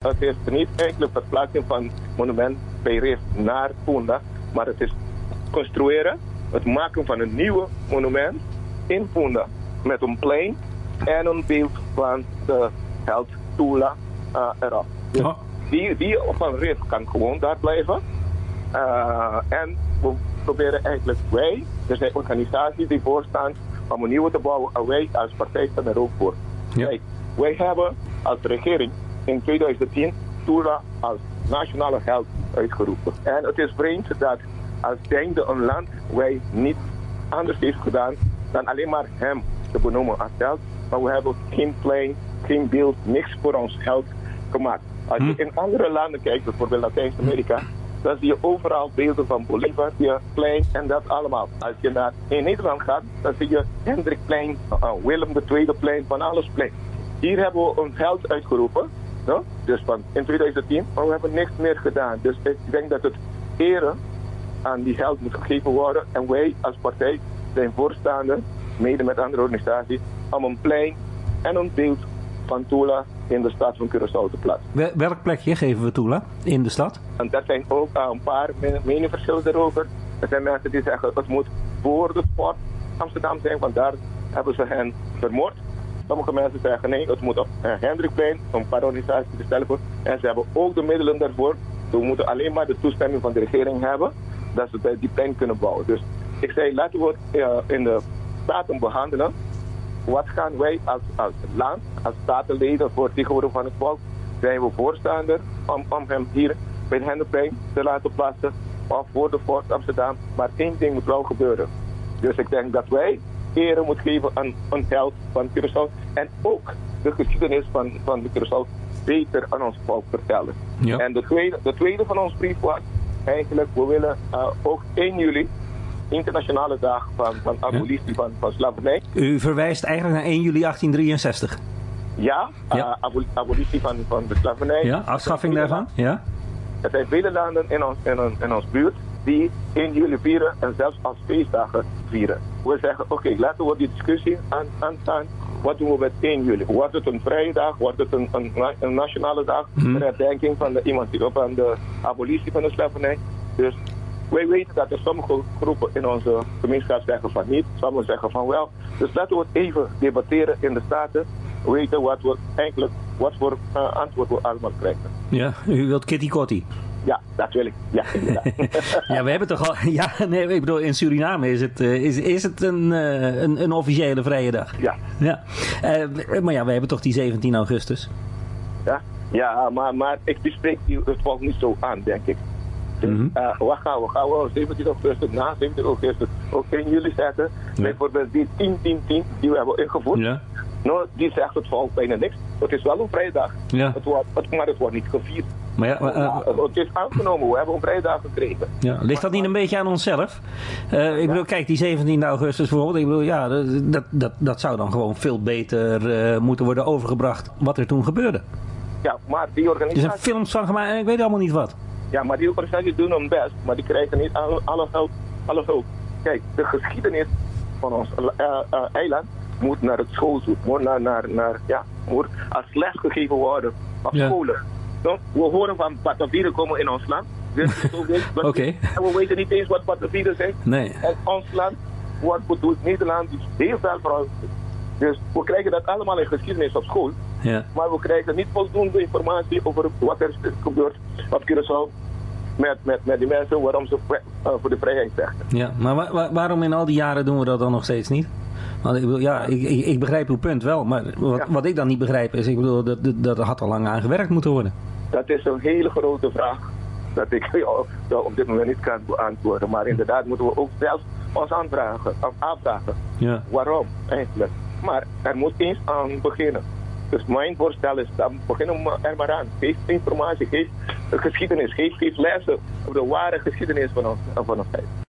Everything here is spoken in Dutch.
Het is niet eigenlijk verplaatsing van monument bij Rif naar Punda, maar het is construeren, het maken van een nieuw monument in Punda met een plein en een beeld van de held Tula erop. Dus die van Rif kan gewoon daar blijven. En we proberen eigenlijk er zijn organisaties die voorstaan om een nieuwe te bouwen en wij als partij staan er ook voor. Ja. Kijk, wij hebben als regering in 2010 Tula als nationale held uitgeroepen. En het is vreemd dat als Deinde een land wij niet anders heeft gedaan dan alleen maar hem te benoemen als held. Maar we hebben geen plein, geen beeld, niks voor ons held gemaakt. Als je in andere landen kijkt, bijvoorbeeld Latijns-Amerika, dan zie je overal beelden van Bolivar, je plein en dat allemaal. Als je naar in Nederland gaat, dan zie je Hendrikplein, Willem II plein, van alles plein. Hier hebben we een held uitgeroepen, no? Dus van in 2010, maar we hebben niks meer gedaan. Dus ik denk dat het ere aan die held moet gegeven worden en wij als partij zijn voorstander, mede met andere organisaties, om een plein en een beeld van Tula in de stad van Curaçao te plaatsen. Welk plekje geven we Tula in de stad? En dat zijn ook een paar meningsverschillen erover. Er zijn mensen die zeggen het moet voor de Port Amsterdam zijn, want daar hebben ze hen vermoord. Sommige mensen zeggen nee, het moet op Hendrikplein, een paar organisaties stellen voor. En ze hebben ook de middelen daarvoor. We moeten alleen maar de toestemming van de regering hebben dat ze die plein kunnen bouwen. Dus ik zei, laten we het in de staten behandelen. Wat gaan wij als land, als statenleden voor tegenwoordig van het volk, zijn we voorstander om hem hier bij het Hendrikplein te laten plaatsen of voor de Fort Amsterdam. Maar één ding moet wel gebeuren. Dus ik denk dat wij ere moeten geven aan een held van Curaçao en ook de geschiedenis van de Curaçao beter aan ons volk vertellen. Ja. En de tweede van ons brief was eigenlijk, we willen ook 1 juli internationale dag van abolitie van slavernij. U verwijst eigenlijk naar 1 juli 1863. Ja, abolitie van de slavernij. Ja, afschaffing daarvan. Ja. Er zijn vele landen in ons buurt die 1 juli vieren en zelfs als feestdagen vieren. We zeggen, oké, laten we die discussie aanstaan. Wat doen we met 1 juli? Wordt het een vrije dag? Wordt het een nationale dag? Ter herdenking van de abolitie van de slavernij? Dus wij weten dat er sommige groepen in onze gemeenschap zeggen van niet, sommigen zeggen van wel. Dus laten we het even debatteren in de Staten. Weten wat voor antwoord we allemaal krijgen. Ja, u wilt kitty kotti. Ja, dat wil ik. Ja, inderdaad. Ja, we hebben toch al... Ja, nee, ik bedoel, in Suriname is het een officiële vrije dag. Ja. Maar ja, we hebben toch die 17 augustus. Ja, maar ik bespreek het volk niet zo aan, denk ik. Wat gaan we 17 augustus, na 17 augustus ook 1 juli zetten. Ja. Bijvoorbeeld die 10 die we hebben ingevoerd. Ja. Nou, die zegt het volk bijna niks. Het is wel een vrijdag. Ja. Maar het wordt niet gevierd. Maar het is aangenomen, we hebben een vrijdag gekregen. Ja, ligt dat niet een beetje aan onszelf? Ik bedoel, kijk, die 17 augustus bijvoorbeeld. Ik bedoel, ja, dat zou dan gewoon veel beter moeten worden overgebracht wat er toen gebeurde. Ja, maar die organisatie... Er zijn films van gemaakt en ik weet allemaal niet wat. Ja, maar die organisaties doen hun best, maar die krijgen niet alle hulp. Kijk, de geschiedenis van ons eiland moet naar het schoolzoek, moet moet als les gegeven worden op scholen. So, we horen van Batavieren komen in ons land. Okay. En we weten niet eens wat Batavieren zijn. Nee. En ons land wordt bedoeld, Nederland is heel veel voor. Dus we krijgen dat allemaal in geschiedenis op school. Ja. Maar we krijgen niet voldoende informatie over wat er gebeurt op Curaçao met die mensen, waarom ze voor de vrijheid vechten. Ja, maar waarom in al die jaren doen we dat dan nog steeds niet? Want ik bedoel, ja, ik begrijp uw punt wel, maar wat ik dan niet begrijp is, ik bedoel, dat er had al lang aan gewerkt moeten worden. Dat is een hele grote vraag, dat ik op dit moment niet kan beantwoorden. Maar inderdaad moeten we ook zelfs ons afvragen. Ja. Waarom eigenlijk? Maar er moet eens aan beginnen. Dus mijn voorstel is, dan beginnen we er maar aan. Geef informatie, geef geschiedenis, geef lessen over de ware geschiedenis van ons tijd.